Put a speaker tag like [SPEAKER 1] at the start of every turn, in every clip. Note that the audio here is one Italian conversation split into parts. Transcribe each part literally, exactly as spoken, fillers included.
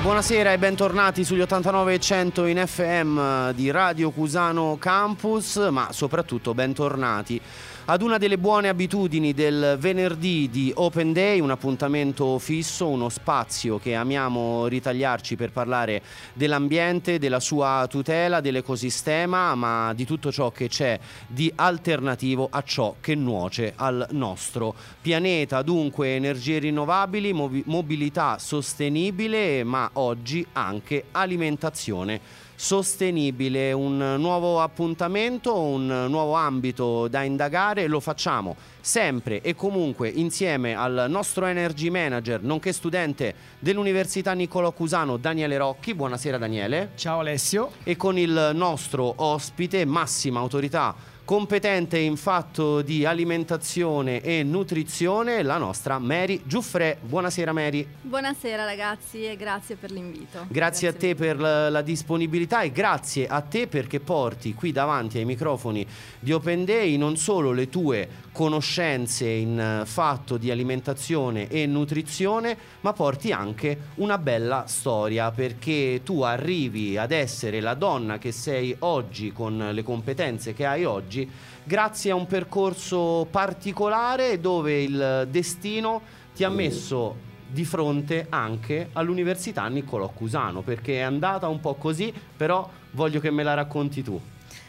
[SPEAKER 1] Buonasera e bentornati sugli ottantanove e cento in F M di Radio Cusano Campus, ma soprattutto bentornati ad una delle buone abitudini del venerdì di Open Day, un appuntamento fisso, uno spazio che amiamo ritagliarci per parlare dell'ambiente, della sua tutela, dell'ecosistema, ma di tutto ciò che c'è di alternativo a ciò che nuoce al nostro pianeta. Dunque energie rinnovabili, mobi- mobilità sostenibile, ma oggi anche alimentazione sostenibile. Un nuovo appuntamento, un nuovo ambito da indagare. Lo facciamo sempre e comunque insieme al nostro Energy Manager nonché studente dell'Università Niccolò Cusano, Daniele Rocchi. Buonasera Daniele.
[SPEAKER 2] Ciao Alessio.
[SPEAKER 1] E con il nostro ospite, massima autorità competente in fatto di alimentazione e nutrizione, la nostra Mary Giuffre. Buonasera Mary.
[SPEAKER 3] Buonasera ragazzi e grazie per l'invito.
[SPEAKER 1] Grazie, grazie a te per la, la disponibilità e grazie a te perché porti qui davanti ai microfoni di Open Day non solo le tue conoscenze in fatto di alimentazione e nutrizione, ma porti anche una bella storia, perché tu arrivi ad essere la donna che sei oggi con le competenze che hai oggi grazie a un percorso particolare dove il destino ti ha messo di fronte anche all'Università Niccolò Cusano, perché è andata un po' così, però voglio che me la racconti tu.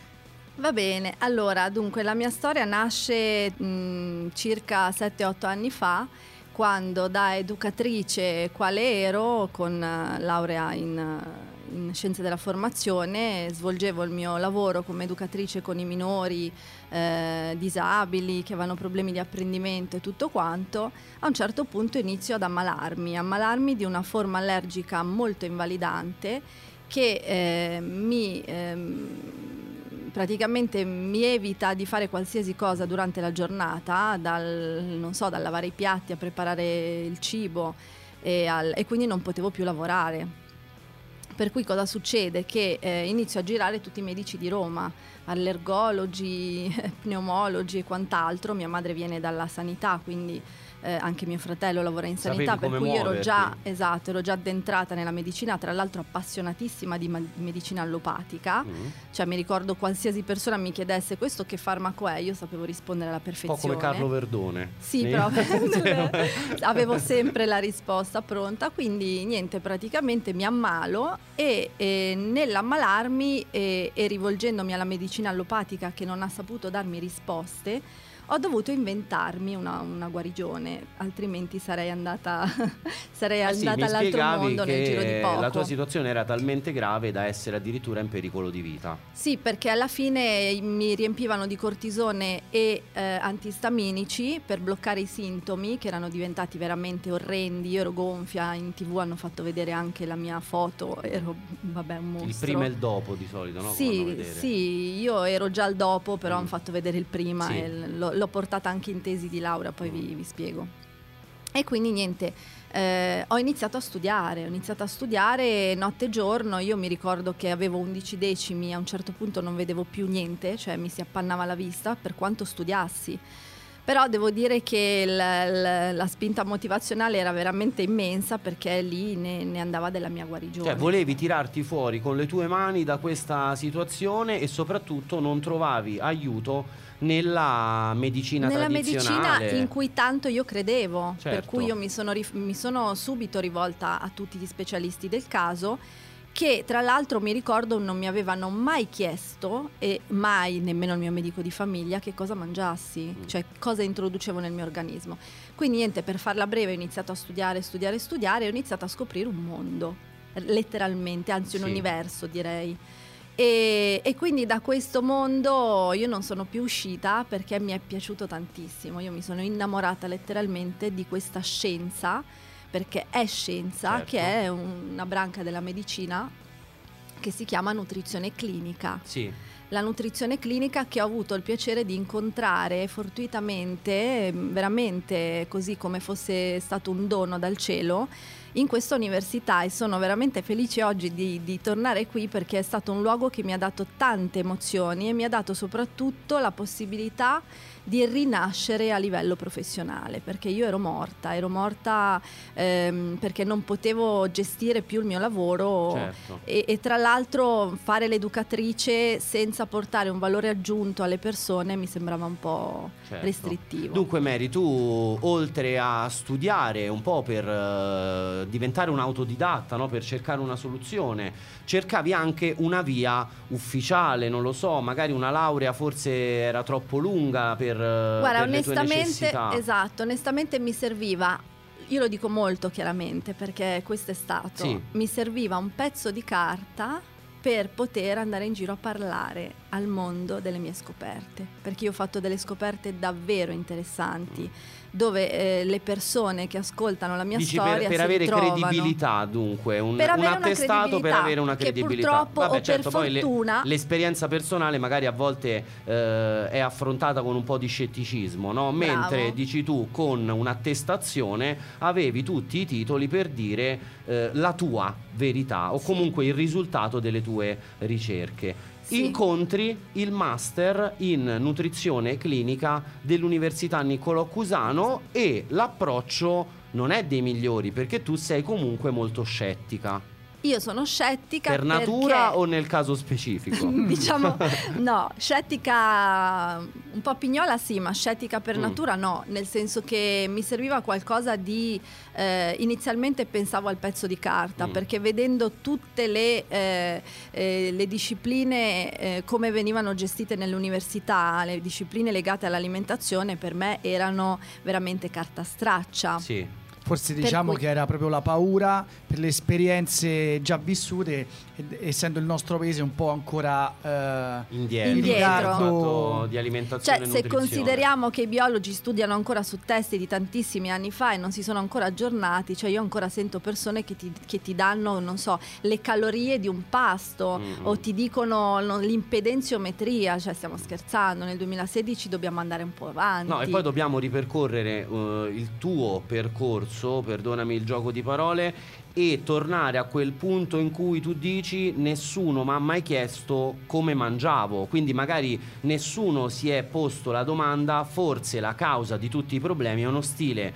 [SPEAKER 3] Va bene, allora dunque la mia storia nasce mh, circa sette otto anni fa, quando da educatrice quale ero con uh, laurea in, uh, in scienze della formazione svolgevo il mio lavoro come educatrice con i minori eh, disabili che avevano problemi di apprendimento e tutto quanto. A un certo punto inizio ad ammalarmi, ammalarmi di una forma allergica molto invalidante che eh, mi... Ehm, praticamente mi evita di fare qualsiasi cosa durante la giornata, dal, non so, dal lavare i piatti a preparare il cibo e, al, e quindi non potevo più lavorare. Per cui cosa succede? Che eh, inizio a girare tutti i medici di Roma, allergologi, pneumologi e quant'altro. Mia madre viene dalla sanità, quindi eh, anche mio fratello lavora in sanità,
[SPEAKER 1] Sapevi
[SPEAKER 3] per cui
[SPEAKER 1] muoverti.
[SPEAKER 3] ero già, esatto, ero già addentrata nella medicina, tra l'altro appassionatissima di, ma- di medicina allopatica. Mm. Cioè mi ricordo qualsiasi persona mi chiedesse questo che farmaco è, io sapevo rispondere alla perfezione.
[SPEAKER 1] Un po' come Carlo Verdone.
[SPEAKER 3] Sì, ne... proprio avevo sempre la risposta pronta, quindi niente, praticamente mi ammalo e, e nell'ammalarmi e, e rivolgendomi alla medicina allopatica che non ha saputo darmi risposte, ho dovuto inventarmi una, una guarigione, altrimenti sarei andata sarei
[SPEAKER 1] eh
[SPEAKER 3] andata
[SPEAKER 1] sì,
[SPEAKER 3] all'altro mondo nel giro di poco.
[SPEAKER 1] La tua situazione era talmente grave da essere addirittura in pericolo di vita.
[SPEAKER 3] Sì, perché alla fine mi riempivano di cortisone e eh, antistaminici per bloccare i sintomi che erano diventati veramente orrendi. Io ero gonfia, in tv hanno fatto vedere anche la mia foto, ero vabbè un mostro.
[SPEAKER 1] Il prima e il dopo di solito, no?
[SPEAKER 3] Sì, sì, io ero già al dopo, però mm. hanno fatto vedere il prima
[SPEAKER 1] sì.
[SPEAKER 3] e lo, l'ho portata anche in tesi di laurea, poi mm. vi, vi spiego. E quindi niente, eh, ho iniziato a studiare, ho iniziato a studiare notte e giorno. Io mi ricordo che avevo undici decimi, a un certo punto non vedevo più niente, cioè mi si appannava la vista per quanto studiassi. Però devo dire che la, la, la spinta motivazionale era veramente immensa, perché lì ne, ne andava della mia guarigione.
[SPEAKER 1] Cioè volevi tirarti fuori con le tue mani da questa situazione e soprattutto non trovavi aiuto nella medicina
[SPEAKER 3] nella
[SPEAKER 1] tradizionale.
[SPEAKER 3] medicina in cui tanto io credevo,
[SPEAKER 1] certo.
[SPEAKER 3] Per cui io mi sono, rif- mi sono subito rivolta a tutti gli specialisti del caso, che tra l'altro mi ricordo non mi avevano mai chiesto, e mai nemmeno il mio medico di famiglia, che cosa mangiassi, mm. cioè cosa introducevo nel mio organismo. Quindi niente, per farla breve ho iniziato a studiare, studiare, studiare e ho iniziato a scoprire un mondo, letteralmente, anzi un sì. universo direi. E, e quindi da questo mondo io non sono più uscita, perché mi è piaciuto tantissimo. Io mi sono innamorata letteralmente di questa scienza, perché è scienza, certo. che è una branca della medicina che si chiama nutrizione clinica.
[SPEAKER 1] Sì.
[SPEAKER 3] La nutrizione clinica che ho avuto il piacere di incontrare fortuitamente, veramente così come fosse stato un dono dal cielo, in questa università, e sono veramente felice oggi di, di tornare qui, perché è stato un luogo che mi ha dato tante emozioni e mi ha dato soprattutto la possibilità di rinascere a livello professionale, perché io ero morta, ero morta ehm, perché non potevo gestire più il mio lavoro,
[SPEAKER 1] certo.
[SPEAKER 3] e, e tra l'altro fare l'educatrice senza portare un valore aggiunto alle persone mi sembrava un po'
[SPEAKER 1] certo.
[SPEAKER 3] restrittivo.
[SPEAKER 1] Dunque Mary, tu oltre a studiare un po' per uh, diventare un autodidatta, no? Per cercare una soluzione, cercavi anche una via ufficiale, non lo so, magari una laurea forse era troppo lunga per, uh,
[SPEAKER 3] Guarda,
[SPEAKER 1] per le tue
[SPEAKER 3] onestamente,
[SPEAKER 1] necessità.
[SPEAKER 3] esatto, onestamente mi serviva, io lo dico molto chiaramente perché questo è stato,
[SPEAKER 1] sì.
[SPEAKER 3] mi serviva un pezzo di carta per poter andare in giro a parlare al mondo delle mie scoperte, perché io ho fatto delle scoperte davvero interessanti, dove eh, le persone che ascoltano la mia
[SPEAKER 1] Dici
[SPEAKER 3] storia
[SPEAKER 1] per, per
[SPEAKER 3] si
[SPEAKER 1] avere
[SPEAKER 3] ritrovano.
[SPEAKER 1] credibilità, dunque un,
[SPEAKER 3] per
[SPEAKER 1] un attestato per avere una
[SPEAKER 3] che
[SPEAKER 1] credibilità.
[SPEAKER 3] purtroppo
[SPEAKER 1] Vabbè,
[SPEAKER 3] o
[SPEAKER 1] certo,
[SPEAKER 3] per
[SPEAKER 1] poi
[SPEAKER 3] fortuna
[SPEAKER 1] le, l'esperienza personale magari a volte eh, è affrontata con un po' di scetticismo, no? Mentre
[SPEAKER 3] Bravo.
[SPEAKER 1] dici tu con un'attestazione avevi tutti i titoli per dire eh, la tua verità o
[SPEAKER 3] sì.
[SPEAKER 1] comunque il risultato delle tue ricerche.
[SPEAKER 3] Sì.
[SPEAKER 1] Incontri il master in nutrizione clinica dell'Università Niccolò Cusano e l'approccio non è dei migliori perché tu sei comunque molto scettica.
[SPEAKER 3] Io sono scettica
[SPEAKER 1] per natura
[SPEAKER 3] perché,
[SPEAKER 1] o nel caso specifico?
[SPEAKER 3] diciamo no, scettica un po' pignola sì, ma scettica per
[SPEAKER 1] Mm.
[SPEAKER 3] natura no, nel senso che mi serviva qualcosa di eh, inizialmente pensavo al pezzo di carta,
[SPEAKER 1] Mm.
[SPEAKER 3] perché vedendo tutte le, eh, eh, le discipline eh, come venivano gestite nell'università, le discipline legate all'alimentazione per me erano veramente carta straccia.
[SPEAKER 1] Sì.
[SPEAKER 2] Forse diciamo
[SPEAKER 3] cui...
[SPEAKER 2] che era proprio la paura per le esperienze già vissute, ed, essendo il nostro paese un po' ancora eh,
[SPEAKER 1] indietro,
[SPEAKER 3] indietro.
[SPEAKER 1] fatto di alimentazione
[SPEAKER 3] Cioè,
[SPEAKER 1] e
[SPEAKER 3] se
[SPEAKER 1] nutrizione.
[SPEAKER 3] consideriamo che i biologi studiano ancora su testi di tantissimi anni fa e non si sono ancora aggiornati, cioè io ancora sento persone che ti, che ti danno, non so, le calorie di un pasto,
[SPEAKER 1] Mm-hmm.
[SPEAKER 3] o ti dicono no, l'impedenziometria, cioè stiamo scherzando, nel duemilasedici dobbiamo andare un po' avanti.
[SPEAKER 1] No, e poi dobbiamo ripercorrere uh, il tuo percorso, perdonami il gioco di parole, e tornare a quel punto in cui tu dici nessuno mi ha mai chiesto come mangiavo, quindi magari nessuno si è posto la domanda, forse la causa di tutti i problemi è uno stile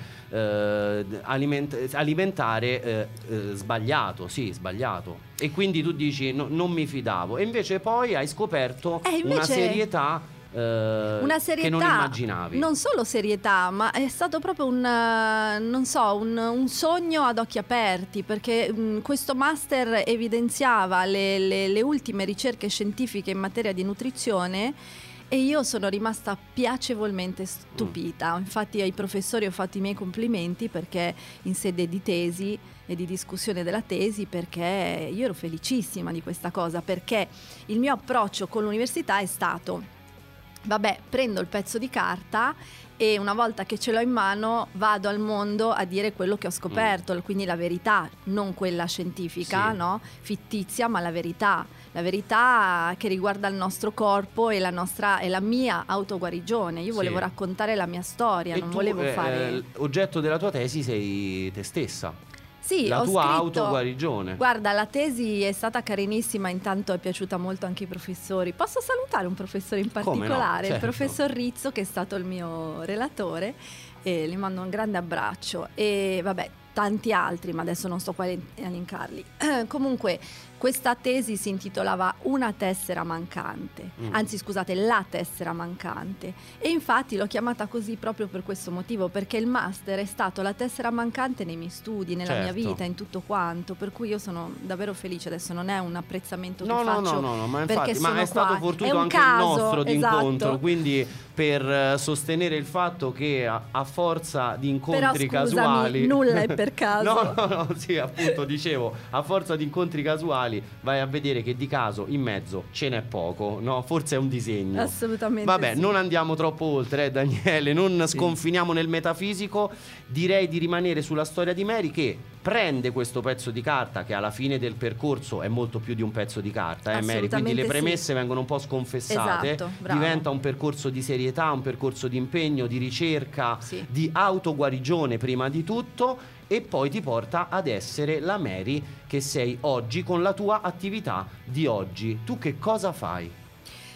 [SPEAKER 1] eh, aliment- alimentare eh, eh, sbagliato, sì, sbagliato, e quindi tu dici no, non mi fidavo, e invece poi hai scoperto
[SPEAKER 3] Eh, invece...
[SPEAKER 1] una serietà
[SPEAKER 3] una serietà,
[SPEAKER 1] che non immaginavi.
[SPEAKER 3] Non solo serietà, ma è stato proprio un, non so, un, un sogno ad occhi aperti, perché mh, questo master evidenziava le, le, le ultime ricerche scientifiche in materia di nutrizione e io sono rimasta piacevolmente stupita. Infatti ai professori ho fatto i miei complimenti perché in sede di tesi e di discussione della tesi, perché io ero felicissima di questa cosa, perché il mio approccio con l'università è stato: vabbè, prendo il pezzo di carta e una volta che ce l'ho in mano vado al mondo a dire quello che ho scoperto, mm. quindi la verità, non quella scientifica,
[SPEAKER 1] sì.
[SPEAKER 3] no? Fittizia, ma la verità, la verità che riguarda il nostro corpo e la nostra e la mia autoguarigione. Io volevo
[SPEAKER 1] sì.
[SPEAKER 3] raccontare la mia storia,
[SPEAKER 1] e
[SPEAKER 3] non
[SPEAKER 1] tu,
[SPEAKER 3] volevo
[SPEAKER 1] eh,
[SPEAKER 3] fare...
[SPEAKER 1] oggetto della tua tesi sei te stessa.
[SPEAKER 3] Sì,
[SPEAKER 1] la
[SPEAKER 3] ho
[SPEAKER 1] tua
[SPEAKER 3] scritto,
[SPEAKER 1] autoguarigione.
[SPEAKER 3] Guarda, la tesi è stata carinissima, intanto è piaciuta molto anche ai professori. Posso salutare un professore in particolare,
[SPEAKER 1] no? Certo.
[SPEAKER 3] Il professor Rizzo, che è stato il mio relatore, e gli mando un grande abbraccio. E vabbè, tanti altri, ma adesso non sto qua a elencarli. Comunque, questa tesi si intitolava Una tessera mancante, mm. anzi scusate, la tessera mancante, e infatti l'ho chiamata così proprio per questo motivo, perché il master è stato la tessera mancante nei miei studi, nella
[SPEAKER 1] certo.
[SPEAKER 3] mia vita, in tutto quanto, per cui io sono davvero felice. Adesso non è un apprezzamento
[SPEAKER 1] no,
[SPEAKER 3] che
[SPEAKER 1] no,
[SPEAKER 3] faccio
[SPEAKER 1] no, no, no, ma
[SPEAKER 3] perché
[SPEAKER 1] infatti, ma è stato
[SPEAKER 3] qua.
[SPEAKER 1] fortuito
[SPEAKER 3] è
[SPEAKER 1] anche
[SPEAKER 3] caso,
[SPEAKER 1] il nostro d'incontro,
[SPEAKER 3] esatto.
[SPEAKER 1] quindi per uh, sostenere il fatto che a, a forza di incontri
[SPEAKER 3] Però, scusami,
[SPEAKER 1] casuali
[SPEAKER 3] nulla è per caso.
[SPEAKER 1] no, no, no, sì, appunto dicevo, a forza di incontri casuali vai a vedere che di caso in mezzo ce n'è poco, no? Forse è un disegno.
[SPEAKER 3] Assolutamente.
[SPEAKER 1] Vabbè,
[SPEAKER 3] sì.
[SPEAKER 1] non andiamo troppo oltre, eh, Daniele, non sì. sconfiniamo nel metafisico. Direi di rimanere sulla storia di Mary, che prende questo pezzo di carta, che alla fine del percorso è molto più di un pezzo di carta, eh, Mary, quindi le premesse sì. vengono un po' sconfessate.
[SPEAKER 3] Esatto, bravo.
[SPEAKER 1] Diventa un percorso di serietà, un percorso di impegno, di ricerca,
[SPEAKER 3] sì.
[SPEAKER 1] di autoguarigione prima di tutto, e poi ti porta ad essere la Mary che sei oggi con la tua attività di oggi. Tu che cosa fai?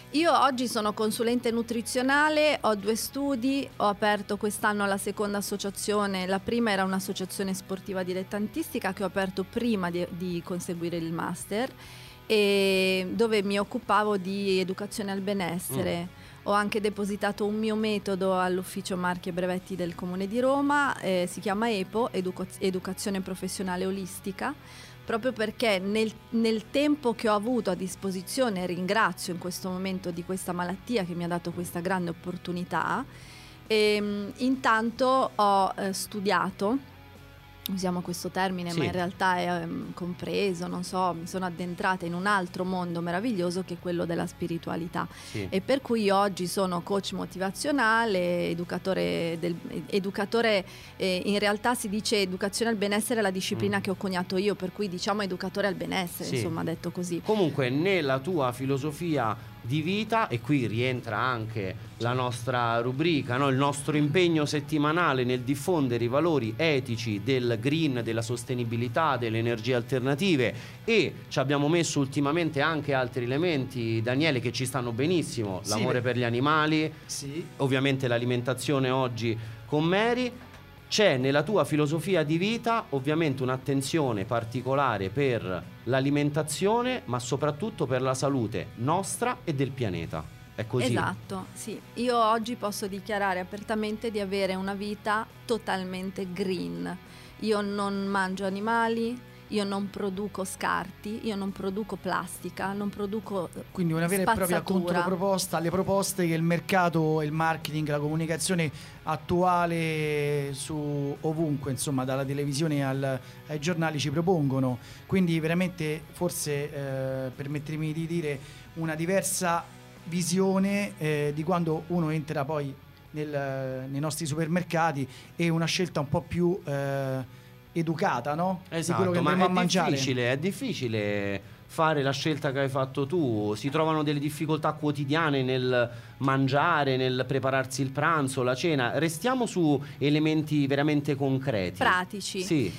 [SPEAKER 3] Io oggi sono consulente nutrizionale, ho due studi, ho aperto quest'anno la seconda associazione, la prima era un'associazione sportiva dilettantistica che ho aperto prima di, di conseguire il master, e dove mi occupavo di educazione al benessere. Mm. Ho anche depositato un mio metodo all'ufficio marchi e brevetti del Comune di Roma, eh, si chiama E P O, Educa- Educazione Professionale Olistica, proprio perché nel, nel tempo che ho avuto a disposizione, ringrazio in questo momento di questa malattia che mi ha dato questa grande opportunità, e intanto ho eh, studiato, usiamo questo termine, sì, ma in realtà è um, compreso, non so, mi sono addentrata in un altro mondo meraviglioso che è quello della spiritualità, sì. E per cui oggi sono coach motivazionale, educatore, del, educatore eh, in realtà si dice educazione al benessere, la disciplina mm. che ho coniato io, per cui diciamo educatore al benessere, sì, insomma, detto così.
[SPEAKER 1] Comunque nella tua filosofia di vita, e qui rientra anche la nostra rubrica, no? Il nostro impegno settimanale nel diffondere i valori etici del green, della sostenibilità, delle energie alternative, e ci abbiamo messo ultimamente anche altri elementi, Daniele, che ci stanno benissimo, sì, l'amore per gli animali, sì, ovviamente l'alimentazione oggi con Mary. C'è nella tua filosofia di vita ovviamente un'attenzione particolare per l'alimentazione, ma soprattutto per la salute nostra e del pianeta. È così?
[SPEAKER 3] Esatto, sì. Io oggi posso dichiarare apertamente di avere una vita totalmente green. Io non mangio animali, io non produco scarti, io non produco plastica, non produco
[SPEAKER 2] quindi una vera
[SPEAKER 3] spazzatura.
[SPEAKER 2] E propria controproposta alle proposte che il mercato, il marketing, la comunicazione attuale su ovunque, insomma, dalla televisione al, ai giornali ci propongono. Quindi veramente forse eh, permettetemi di dire una diversa visione eh, di quando uno entra poi nel, nei nostri supermercati, e una scelta un po' più eh, educata, no?
[SPEAKER 1] Esatto,
[SPEAKER 2] di quello che
[SPEAKER 1] ma
[SPEAKER 2] andremo
[SPEAKER 1] è
[SPEAKER 2] a mangiare.
[SPEAKER 1] difficile, è difficile fare la scelta che hai fatto tu. Si trovano delle difficoltà quotidiane nel mangiare, nel prepararsi il pranzo, la cena. Restiamo su elementi veramente concreti,
[SPEAKER 3] pratici.
[SPEAKER 1] Sì.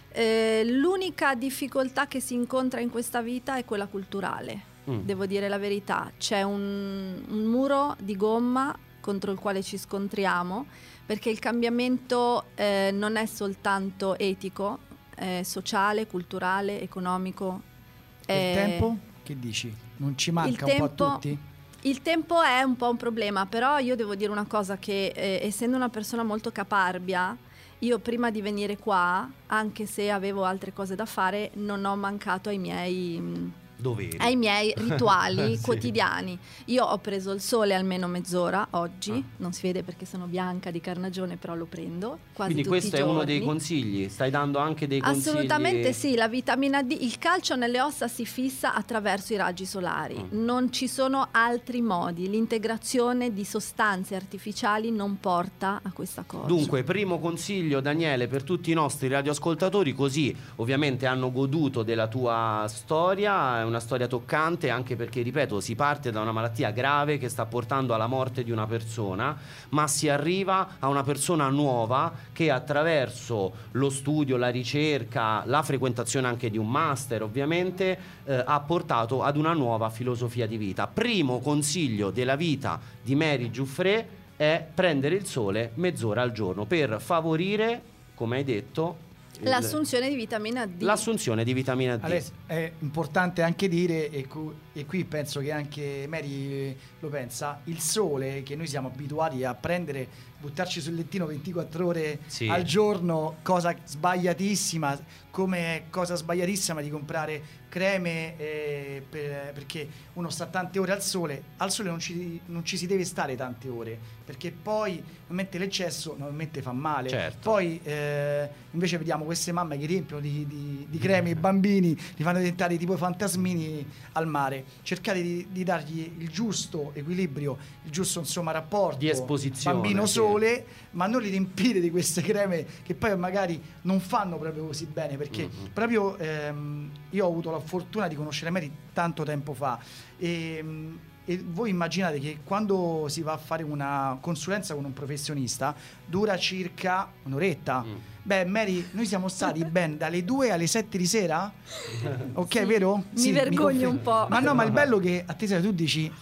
[SPEAKER 3] Eh, l'unica difficoltà che si incontra in questa vita è quella culturale. Mm. Devo dire la verità, c'è un, un muro di gomma contro il quale ci scontriamo, perché il cambiamento eh, non è soltanto etico, è sociale, culturale, economico.
[SPEAKER 2] Il eh, tempo? Che dici? Non ci manca
[SPEAKER 3] tempo,
[SPEAKER 2] un po' a tutti?
[SPEAKER 3] Il tempo è un po' un problema, però io devo dire una cosa, che eh, essendo una persona molto caparbia, io prima di venire qua, anche se avevo altre cose da fare, non ho mancato ai miei... Mh,
[SPEAKER 1] Doveri.
[SPEAKER 3] ai miei rituali
[SPEAKER 1] sì.
[SPEAKER 3] quotidiani. Io ho preso il sole almeno mezz'ora oggi,
[SPEAKER 1] ah.
[SPEAKER 3] non si vede perché sono bianca di carnagione, però lo prendo quasi
[SPEAKER 1] quindi
[SPEAKER 3] tutti
[SPEAKER 1] questo
[SPEAKER 3] i
[SPEAKER 1] è
[SPEAKER 3] giorni.
[SPEAKER 1] Uno dei consigli, stai dando anche dei consigli?
[SPEAKER 3] Assolutamente sì, la vitamina D, il calcio nelle ossa si fissa attraverso i raggi solari, mm. non ci sono altri modi, l'integrazione di sostanze artificiali non porta a questa cosa.
[SPEAKER 1] Dunque, primo consiglio, Daniele, per tutti i nostri radioascoltatori, così ovviamente hanno goduto della tua storia, è una storia toccante, anche perché, ripeto, si parte da una malattia grave che sta portando alla morte di una persona, ma si arriva a una persona nuova che attraverso lo studio, la ricerca, la frequentazione anche di un master, ovviamente, eh, ha portato ad una nuova filosofia di vita. Primo consiglio della vita di Mary Giuffrè è prendere il sole mezz'ora al giorno per favorire, come hai detto,
[SPEAKER 3] l'assunzione di vitamina D.
[SPEAKER 1] L'assunzione di vitamina D.
[SPEAKER 2] Allora, è importante anche dire, e, cu- e qui penso che anche Mary lo pensa, il sole che noi siamo abituati a prendere, buttarci sul lettino ventiquattro ore sì. al giorno, cosa sbagliatissima, come cosa sbagliatissima di comprare creme eh, per, perché uno sta tante ore al sole. Al sole non ci, non ci si deve stare tante ore, perché poi normalmente l'eccesso normalmente fa male.
[SPEAKER 1] Certo.
[SPEAKER 2] Poi eh, invece vediamo queste mamme che riempiono di, di, di creme i bambini, li fanno diventare tipo fantasmini al mare. Cercate di, di dargli il giusto equilibrio, il giusto insomma rapporto
[SPEAKER 1] di esposizione,
[SPEAKER 2] bambino
[SPEAKER 1] sì.
[SPEAKER 2] sole, ma non li riempire di queste creme che poi magari non fanno proprio così bene, perché mm-hmm. proprio ehm, io ho avuto la fortuna di conoscere Mary tanto tempo fa, e, e voi immaginate che quando si va a fare una consulenza con un professionista dura circa un'oretta. mm. Beh, Mary, noi siamo stati ben dalle due alle sette di sera, ok,
[SPEAKER 3] sì,
[SPEAKER 2] vero?
[SPEAKER 3] Mi
[SPEAKER 2] sì,
[SPEAKER 3] vergogno
[SPEAKER 2] mi
[SPEAKER 3] un po'.
[SPEAKER 2] Ma no, ma il bello è che a te tu dici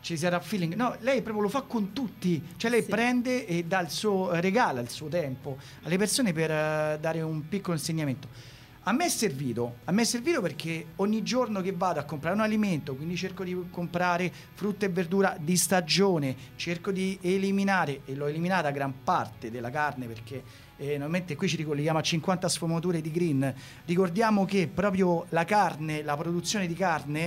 [SPEAKER 2] ci sarà feeling. No, lei proprio lo fa con tutti, cioè lei sì. prende e dà il suo, regala il suo tempo alle persone per uh, dare un piccolo insegnamento. A me è servito, a me è servito perché ogni giorno che vado a comprare un alimento, quindi cerco di comprare frutta e verdura di stagione, cerco di eliminare, e l'ho eliminata gran parte della carne perché eh, normalmente qui ci ricolleghiamo a cinquanta sfumature di green. Ricordiamo che proprio la carne, la produzione di carne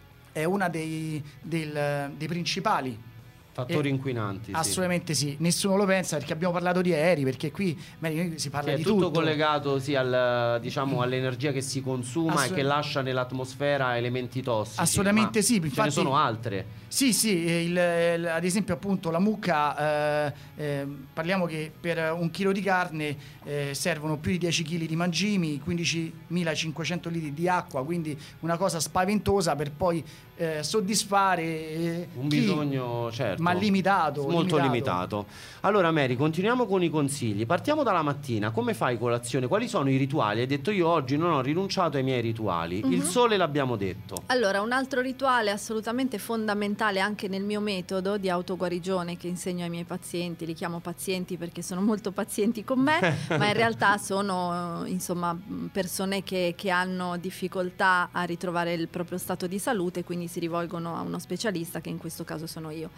[SPEAKER 2] è una dei, del, dei principali
[SPEAKER 1] fattori inquinanti.
[SPEAKER 2] Assolutamente sì. sì, nessuno lo pensa perché abbiamo parlato di aerei, perché qui si parla
[SPEAKER 1] che
[SPEAKER 2] di
[SPEAKER 1] è tutto
[SPEAKER 2] tutto
[SPEAKER 1] collegato sì, al, diciamo, all'energia che si consuma Assolut- e che lascia nell'atmosfera elementi tossici.
[SPEAKER 2] Assolutamente sì, infatti,
[SPEAKER 1] ce ne sono altre.
[SPEAKER 2] Sì, sì, il, il, ad esempio appunto la mucca, eh, eh, parliamo che per un chilo di carne eh, servono più di dieci chili di mangimi, quindicimilacinquecento litri di acqua, quindi una cosa spaventosa per poi eh, soddisfare eh,
[SPEAKER 1] un
[SPEAKER 2] chi,
[SPEAKER 1] bisogno certo,
[SPEAKER 2] ma limitato.
[SPEAKER 1] Molto limitato.
[SPEAKER 2] limitato.
[SPEAKER 1] Allora Mary, continuiamo con i consigli. Partiamo dalla mattina. Come fai colazione? Quali sono i rituali? Hai detto io oggi non ho rinunciato ai miei rituali. Mm-hmm. Il sole l'abbiamo detto.
[SPEAKER 3] Allora, un altro rituale assolutamente fondamentale anche nel mio metodo di autoguarigione che insegno ai miei pazienti, li chiamo pazienti perché sono molto pazienti con me, ma in realtà sono insomma persone che, che hanno difficoltà a ritrovare il proprio stato di salute, quindi si rivolgono a uno specialista che in questo caso sono io.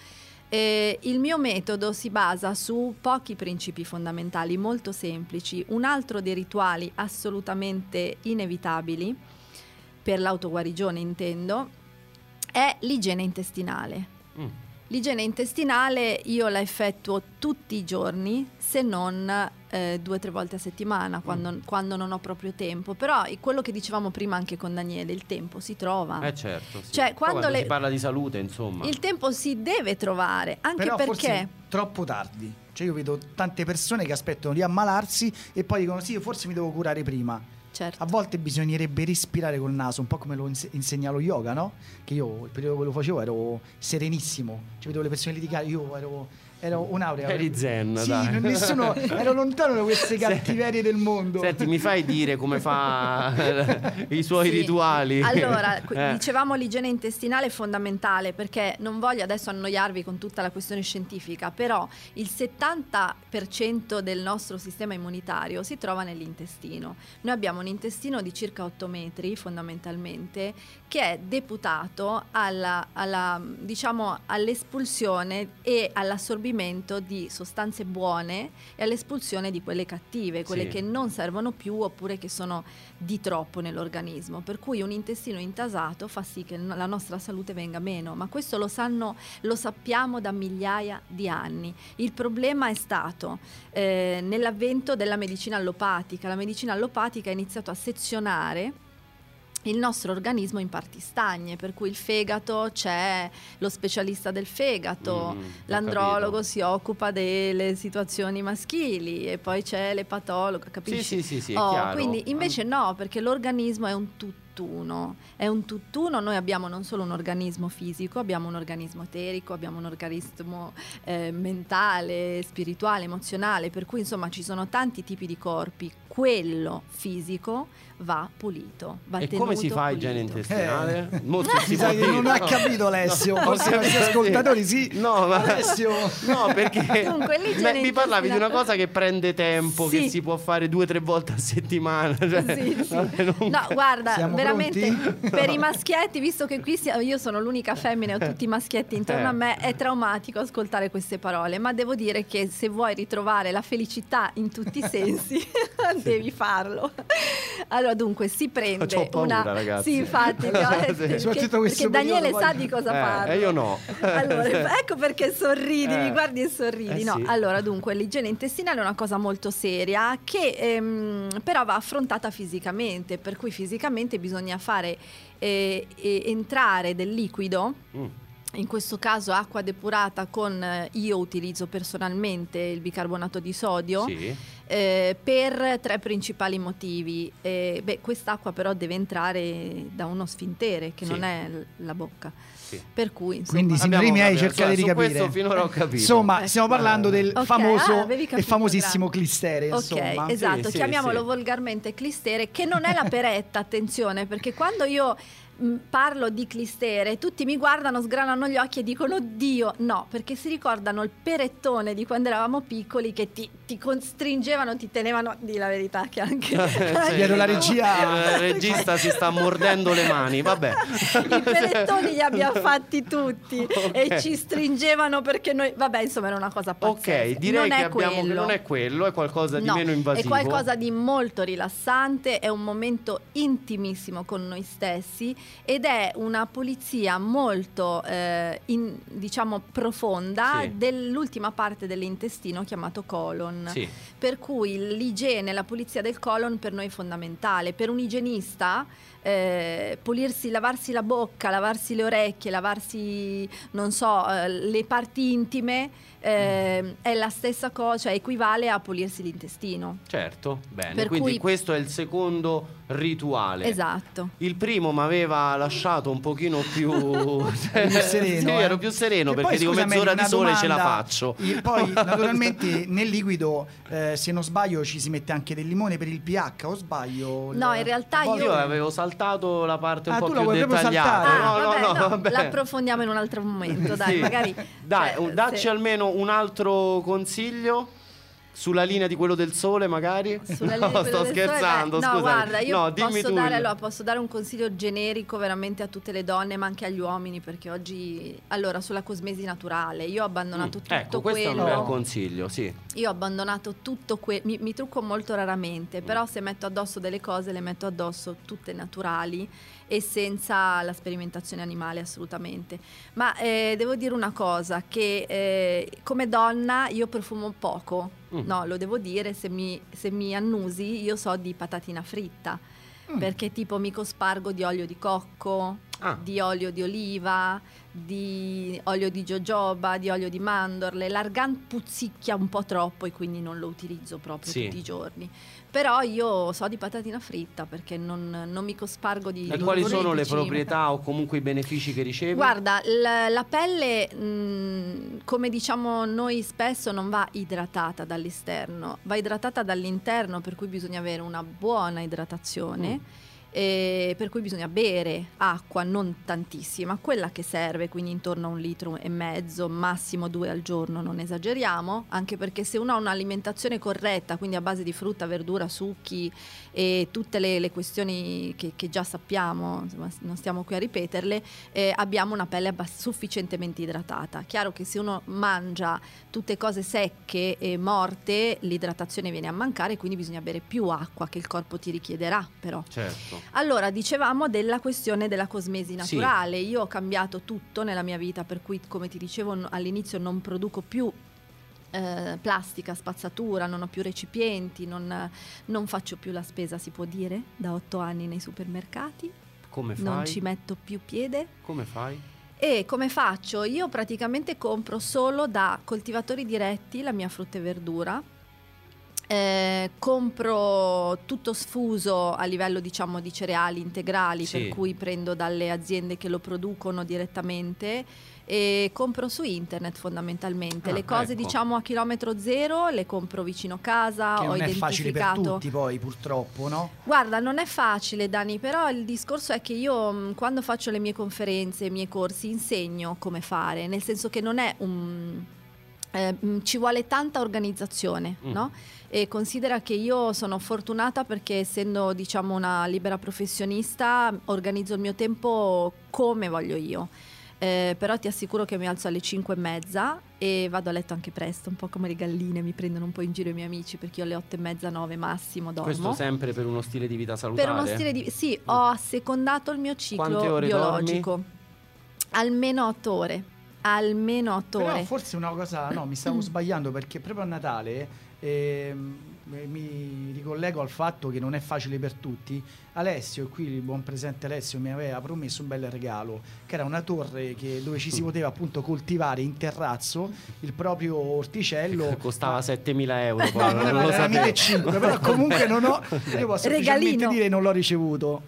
[SPEAKER 3] Eh, il mio metodo si basa su pochi principi fondamentali molto semplici. Un altro dei rituali assolutamente inevitabili per l'autoguarigione intendo è l'igiene intestinale. Mm. L'igiene intestinale io la effettuo tutti i giorni, se non eh, due o tre volte a settimana, quando, mm. quando non ho proprio tempo. Però quello che dicevamo prima anche con Daniele, il tempo si trova.
[SPEAKER 1] Eh certo, sì.
[SPEAKER 3] Cioè, quando,
[SPEAKER 1] quando
[SPEAKER 3] le...
[SPEAKER 1] si parla di salute, insomma.
[SPEAKER 3] Il tempo si deve trovare, anche
[SPEAKER 2] Però
[SPEAKER 3] perché...
[SPEAKER 2] forse troppo tardi. Cioè io vedo tante persone che aspettano di ammalarsi e poi dicono sì, forse mi devo curare prima.
[SPEAKER 3] Certo.
[SPEAKER 2] A volte bisognerebbe respirare col naso, un po' come lo insegna lo yoga, no? Che io il periodo che lo facevo ero serenissimo, cioè vedevo le persone litigare, io ero ero un'aurea.
[SPEAKER 1] Eri zen,
[SPEAKER 2] sì,
[SPEAKER 1] dai.
[SPEAKER 2] Nessuno, ero lontano da queste cattiverie del mondo.
[SPEAKER 1] Senti, mi fai dire come fa i suoi
[SPEAKER 3] sì.
[SPEAKER 1] rituali?
[SPEAKER 3] Allora,
[SPEAKER 1] eh.
[SPEAKER 3] dicevamo l'igiene intestinale è fondamentale, perché non voglio adesso annoiarvi con tutta la questione scientifica, però il settanta per cento del nostro sistema immunitario si trova nell'intestino. Noi abbiamo un intestino di circa otto metri fondamentalmente, che è deputato alla, alla, diciamo, all'espulsione e all'assorbimento di sostanze buone e all'espulsione di quelle cattive, quelle sì. che non servono più oppure che sono di troppo nell'organismo, per cui un intestino intasato fa sì che la nostra salute venga meno, ma questo lo sanno, lo sappiamo da migliaia di anni. Il problema è stato eh, nell'avvento della medicina allopatica. La medicina allopatica ha iniziato a sezionare il nostro organismo in parti stagne, per cui il fegato, c'è lo specialista del fegato, mm, l'andrologo si occupa delle situazioni maschili e poi c'è l'epatologo, capisci?
[SPEAKER 1] Sì, sì, sì, sì,
[SPEAKER 3] oh,
[SPEAKER 1] è chiaro.
[SPEAKER 3] Quindi invece no, perché l'organismo è un tutt'uno, è un tutt'uno. Noi abbiamo non solo un organismo fisico, abbiamo un organismo eterico, abbiamo un organismo eh, mentale, spirituale, emozionale, per cui insomma ci sono tanti tipi di corpi. Quello fisico va pulito, va
[SPEAKER 1] e
[SPEAKER 3] tenuto
[SPEAKER 1] come si fa
[SPEAKER 3] pulito.
[SPEAKER 1] Igiene intestinale?
[SPEAKER 2] Eh.
[SPEAKER 1] Molto si può dire.
[SPEAKER 2] Non ha capito Alessio,
[SPEAKER 1] no,
[SPEAKER 2] forse i nostri ascoltatori sì.
[SPEAKER 1] No, ma
[SPEAKER 2] Alessio
[SPEAKER 1] no, perché
[SPEAKER 3] Dunque,
[SPEAKER 1] beh, mi parlavi di una cosa che prende tempo,
[SPEAKER 3] sì.
[SPEAKER 1] che si può fare due o tre volte a settimana, cioè,
[SPEAKER 3] sì, sì.
[SPEAKER 1] non...
[SPEAKER 3] No, guarda,
[SPEAKER 2] siamo
[SPEAKER 3] veramente
[SPEAKER 2] pronti?
[SPEAKER 3] Per i maschietti, visto che qui io sono l'unica femmina e ho tutti i maschietti intorno
[SPEAKER 1] eh.
[SPEAKER 3] a me, è traumatico ascoltare queste parole, ma devo dire che se vuoi ritrovare la felicità in tutti i sensi devi farlo. Allora dunque si prende
[SPEAKER 1] C'ho paura,
[SPEAKER 3] una
[SPEAKER 1] ragazzi.
[SPEAKER 3] sì, infatti, no,
[SPEAKER 1] sì.
[SPEAKER 3] perché,
[SPEAKER 2] Soprattutto questo
[SPEAKER 3] perché Daniele
[SPEAKER 2] periodo,
[SPEAKER 3] sa
[SPEAKER 2] poi...
[SPEAKER 3] di cosa
[SPEAKER 1] eh,
[SPEAKER 3] parlo.
[SPEAKER 1] E io no.
[SPEAKER 3] Allora, ecco perché sorridi,
[SPEAKER 1] eh.
[SPEAKER 3] mi guardi e sorridi.
[SPEAKER 1] Eh,
[SPEAKER 3] no,
[SPEAKER 1] sì.
[SPEAKER 3] allora dunque l'igiene intestinale è una cosa molto seria che ehm, però va affrontata fisicamente, per cui fisicamente bisogna fare eh, eh, entrare del liquido. Mm. In questo caso acqua depurata con, io utilizzo personalmente il bicarbonato di sodio,
[SPEAKER 1] sì.
[SPEAKER 3] Eh, per tre principali motivi. Eh, beh, quest'acqua però deve entrare da uno sfintere che sì. non è l- la bocca. Sì. Per cui, insomma,
[SPEAKER 2] quindi signori miei, cercate di capire.
[SPEAKER 1] Questo finora ho capito.
[SPEAKER 2] Insomma, stiamo parlando del okay. famoso
[SPEAKER 3] ah,
[SPEAKER 2] e famosissimo grazie. clistere.
[SPEAKER 3] Ok,
[SPEAKER 2] insomma.
[SPEAKER 3] esatto,
[SPEAKER 1] sì,
[SPEAKER 3] chiamiamolo
[SPEAKER 1] sì.
[SPEAKER 3] volgarmente clistere, che non è la peretta, attenzione, perché quando io parlo di clistere, tutti mi guardano, sgranano gli occhi e dicono oddio, no, perché si ricordano il perettone di quando eravamo piccoli che ti, ti costringevano, ti tenevano, di la verità che anche
[SPEAKER 2] dietro la regia
[SPEAKER 1] il regista si sta mordendo le mani, vabbè.
[SPEAKER 3] I perettoni li abbiamo fatti tutti okay. e ci stringevano perché noi, vabbè, insomma era una cosa pazzesca.
[SPEAKER 1] Ok, direi
[SPEAKER 3] non
[SPEAKER 1] che
[SPEAKER 3] è
[SPEAKER 1] abbiamo
[SPEAKER 3] quello.
[SPEAKER 1] che non è quello, è qualcosa di
[SPEAKER 3] no,
[SPEAKER 1] meno invasivo.
[SPEAKER 3] È qualcosa di molto rilassante, è un momento intimissimo con noi stessi ed è una pulizia molto eh, in, diciamo profonda sì. dell'ultima parte dell'intestino chiamato colon
[SPEAKER 1] sì.
[SPEAKER 3] per cui l'igiene, la pulizia del colon per noi è fondamentale. Per un igienista eh, pulirsi, lavarsi la bocca, lavarsi le orecchie, lavarsi non so eh, le parti intime eh, mm. è la stessa cosa, cioè equivale a pulirsi l'intestino.
[SPEAKER 1] Certo, bene,
[SPEAKER 3] per
[SPEAKER 1] quindi
[SPEAKER 3] cui...
[SPEAKER 1] questo è il secondo rituale.
[SPEAKER 3] Esatto.
[SPEAKER 1] Il primo mi aveva lasciato un pochino più,
[SPEAKER 2] più sereno,
[SPEAKER 1] sì,
[SPEAKER 2] eh.
[SPEAKER 1] ero più sereno
[SPEAKER 2] che
[SPEAKER 1] perché dico mezz'ora di sole
[SPEAKER 2] domanda,
[SPEAKER 1] ce la faccio.
[SPEAKER 2] Poi naturalmente nel liquido eh, se non sbaglio ci si mette anche del limone per il pH, o sbaglio?
[SPEAKER 3] No, in realtà io...
[SPEAKER 1] io avevo saltato la parte un
[SPEAKER 2] ah,
[SPEAKER 1] po'
[SPEAKER 2] tu
[SPEAKER 1] più
[SPEAKER 2] dettagliata.
[SPEAKER 3] Ah,
[SPEAKER 1] no,
[SPEAKER 3] vabbè,
[SPEAKER 1] no, no,
[SPEAKER 3] no,
[SPEAKER 1] vabbè.
[SPEAKER 3] l'approfondiamo in un altro momento, dai,
[SPEAKER 1] sì.
[SPEAKER 3] magari.
[SPEAKER 1] Dai,
[SPEAKER 3] cioè,
[SPEAKER 1] dacci
[SPEAKER 3] se...
[SPEAKER 1] almeno un altro consiglio. Sulla linea di quello del sole, magari?
[SPEAKER 3] Sulla
[SPEAKER 1] no,
[SPEAKER 3] linea di
[SPEAKER 1] sto
[SPEAKER 3] del
[SPEAKER 1] scherzando,
[SPEAKER 3] sole, no,
[SPEAKER 1] scusami.
[SPEAKER 3] guarda, io
[SPEAKER 1] no, dimmi
[SPEAKER 3] posso,
[SPEAKER 1] tu
[SPEAKER 3] dare,
[SPEAKER 1] il...
[SPEAKER 3] allora, posso dare un consiglio generico veramente a tutte le donne, ma anche agli uomini, perché oggi, allora, sulla cosmesi naturale, io ho abbandonato
[SPEAKER 1] mm,
[SPEAKER 3] tutto
[SPEAKER 1] ecco, questo
[SPEAKER 3] quello.
[SPEAKER 1] è un bel consiglio, sì.
[SPEAKER 3] Io ho abbandonato tutto quello, mi, mi trucco molto raramente, però se metto addosso delle cose, le metto addosso tutte naturali e senza la sperimentazione animale assolutamente. Ma eh, devo dire una cosa, che eh, come donna io profumo poco, mm. no, lo devo dire, se mi, se mi annusi io so di patatina fritta, mm. perché tipo mi cospargo di olio di cocco, ah. di olio di oliva, di olio di jojoba, di olio di mandorle. L'argan puzzicchia un po' troppo e quindi non lo utilizzo proprio sì. tutti i giorni. Però io so di patatina fritta perché non, non mi cospargo di...
[SPEAKER 1] E quali sono le proprietà o comunque i benefici che ricevi?
[SPEAKER 3] Guarda, la, la pelle, mh, come diciamo noi spesso, non va idratata dall'esterno, va idratata dall'interno, per cui bisogna avere una buona idratazione. Mm. E per cui bisogna bere acqua, non tantissima, quella che serve, quindi intorno a un litro e mezzo, massimo due al giorno, non esageriamo, anche perché se uno ha un'alimentazione corretta, quindi a base di frutta, verdura, succhi e tutte le, le questioni che, che già sappiamo, insomma, non stiamo qui a ripeterle, eh, abbiamo una pelle abbass- sufficientemente idratata. Chiaro che se uno mangia tutte cose secche e morte, l'idratazione viene a mancare, quindi bisogna bere più acqua che il corpo ti richiederà, però.
[SPEAKER 1] Certo.
[SPEAKER 3] Allora, dicevamo della questione della cosmesi naturale. Sì. Io ho cambiato tutto nella mia vita, per cui, come ti dicevo all'inizio, non produco più eh, plastica, spazzatura, non ho più recipienti, non, non faccio più la spesa, si può dire, da otto anni nei supermercati.
[SPEAKER 1] Come fai?
[SPEAKER 3] Non ci metto più piede.
[SPEAKER 1] Come fai?
[SPEAKER 3] E come faccio? Io praticamente compro solo da coltivatori diretti la mia frutta e verdura. Eh, compro tutto sfuso a livello, diciamo, di cereali integrali, sì. per cui prendo dalle aziende che lo producono direttamente e compro su internet fondamentalmente. Ah, le cose ecco. diciamo a chilometro zero le compro vicino casa.
[SPEAKER 2] Che
[SPEAKER 3] ho
[SPEAKER 2] non
[SPEAKER 3] identificato.
[SPEAKER 2] È facile per tutti poi, purtroppo, no?
[SPEAKER 3] Guarda, non è facile, Dani, però il discorso è che io quando faccio le mie conferenze, i miei corsi, insegno come fare, nel senso che non è un... Eh, ci vuole tanta organizzazione, mm. no? E considera che io sono fortunata perché, essendo, diciamo, una libera professionista, organizzo il mio tempo come voglio io. Eh, però ti assicuro che mi alzo alle cinque e mezza e vado a letto anche presto, un po' come le galline, mi prendono un po' in giro i miei amici, perché io alle otto e mezza, nove massimo dormo.
[SPEAKER 1] Questo sempre per uno stile di vita salutare?
[SPEAKER 3] Per uno stile di sì, mm. ho assecondato il mio ciclo
[SPEAKER 1] Quante ore
[SPEAKER 3] biologico.
[SPEAKER 1] dormi?
[SPEAKER 3] Almeno otto ore. Almeno otto ore.
[SPEAKER 2] Però forse una cosa, no, mi stavo sbagliando, perché proprio a Natale eh, mi ricollego al fatto che non è facile per tutti. Alessio, qui il buon presente Alessio, mi aveva promesso un bel regalo, che era una torre che, dove ci si poteva appunto coltivare in terrazzo il proprio orticello.
[SPEAKER 1] Costava ah. settemila euro,
[SPEAKER 2] poi, no, non, non lo sapevo. cinque, però comunque non ho, io posso semplicemente dire non l'ho ricevuto.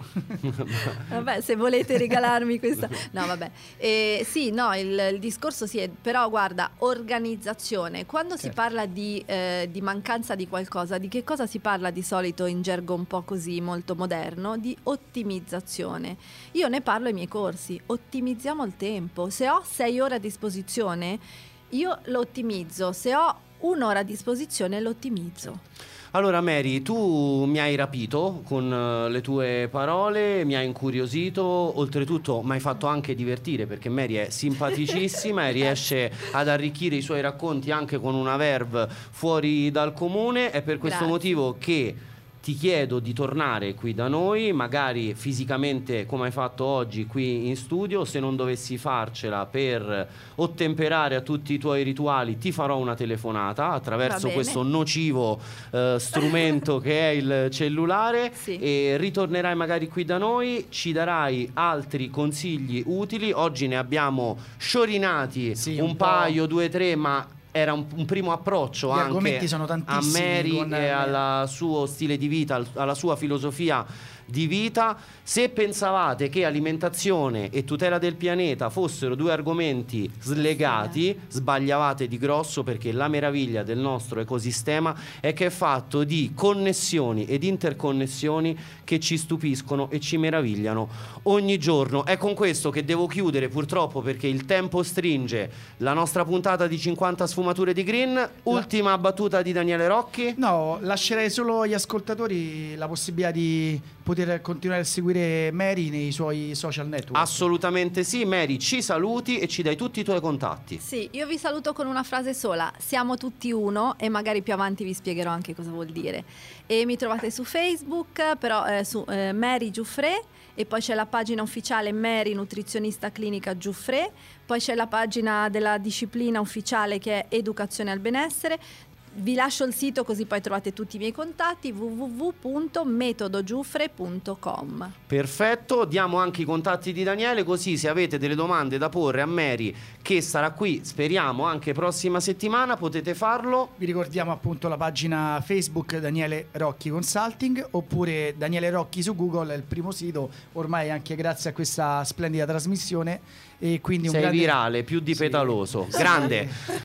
[SPEAKER 3] Vabbè, se volete regalarmi questa, no vabbè, eh, sì, no, il, il discorso sì, è, però guarda, organizzazione. Quando certo. si parla di, eh, di mancanza di qualcosa, di che cosa si parla di solito in gergo un po' così molto moderno? Di ottimizzazione. Io ne parlo ai miei corsi, ottimizziamo il tempo. Se ho sei ore a disposizione, io lo ottimizzo. Se ho un'ora a disposizione, lo ottimizzo.
[SPEAKER 1] Allora Mary, tu mi hai rapito con le tue parole, mi hai incuriosito, oltretutto mi hai fatto anche divertire, perché Mary è simpaticissima e riesce ad arricchire i suoi racconti anche con una verve fuori dal comune. È per questo Grazie. motivo che ti chiedo di tornare qui da noi, magari fisicamente come hai fatto oggi qui in studio. Se non dovessi farcela per ottemperare a tutti i tuoi rituali, ti farò una telefonata attraverso questo nocivo eh, strumento che è il cellulare, sì. e ritornerai magari qui da noi, ci darai altri consigli utili. Oggi ne abbiamo sciorinati sì, un, un paio, due, tre, ma era un, un primo approccio
[SPEAKER 2] Gli
[SPEAKER 1] anche
[SPEAKER 2] sono
[SPEAKER 1] a Mary e al suo stile di vita, alla sua filosofia di vita. Se pensavate che alimentazione e tutela del pianeta fossero due argomenti slegati, sbagliavate di grosso, perché la meraviglia del nostro ecosistema è che è fatto di connessioni ed interconnessioni che ci stupiscono e ci meravigliano ogni giorno. È con questo che devo chiudere, purtroppo, perché il tempo stringe, la nostra puntata di cinquanta sfumature di Green. Ultima battuta di Daniele Rocchi.
[SPEAKER 2] No, lascerei solo agli ascoltatori la possibilità di poter continuare a seguire Mary nei suoi social network.
[SPEAKER 1] Assolutamente sì. Mary, ci saluti e ci dai tutti i tuoi contatti.
[SPEAKER 3] Sì, io vi saluto con una frase sola: siamo tutti uno, e magari più avanti vi spiegherò anche cosa vuol dire. E mi trovate su Facebook, però eh, su eh, Mary Giuffre, e poi c'è la pagina ufficiale Mary Nutrizionista Clinica Giuffre, poi c'è la pagina della disciplina ufficiale che è Educazione al Benessere. Vi lascio il sito, così poi trovate tutti i miei contatti: w w w punto metodo giuffre punto com.
[SPEAKER 1] Perfetto, diamo anche i contatti di Daniele, così se avete delle domande da porre a Mary, che sarà qui, speriamo, anche prossima settimana, potete farlo.
[SPEAKER 2] Vi ricordiamo appunto la pagina Facebook Daniele Rocchi Consulting, oppure Daniele Rocchi su Google, è il primo sito ormai, anche grazie a questa splendida trasmissione, e quindi un
[SPEAKER 1] sei
[SPEAKER 2] grande...
[SPEAKER 1] virale, più di petaloso.
[SPEAKER 2] Sì.
[SPEAKER 1] Grande.